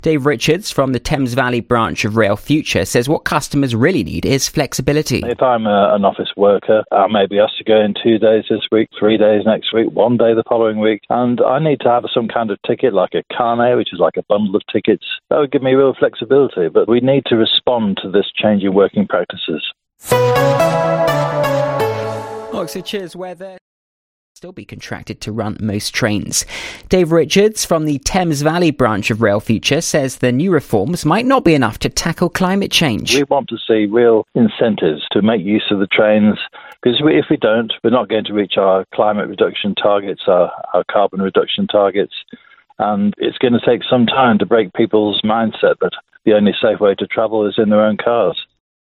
Dave Richards from the Thames Valley branch of Rail Future says what customers really need is flexibility. If I'm an office worker, I may be asked to go in 2 days this week, 3 days next week, 1 day the following week, and I need to have some kind of ticket like a carnet, which is like a bundle of tickets. That would give me real flexibility, but we need to respond to this change in working practices. Oxfordshire's weather still be contracted to run most trains. Dave Richards from the Thames Valley branch of Rail Future says the new reforms might not be enough to tackle climate change. We want to see real incentives to make use of the trains, because if we don't, we're not going to reach our climate reduction targets, our carbon reduction targets, and it's going to take some time to break people's mindset that the only safe way to travel is in their own cars.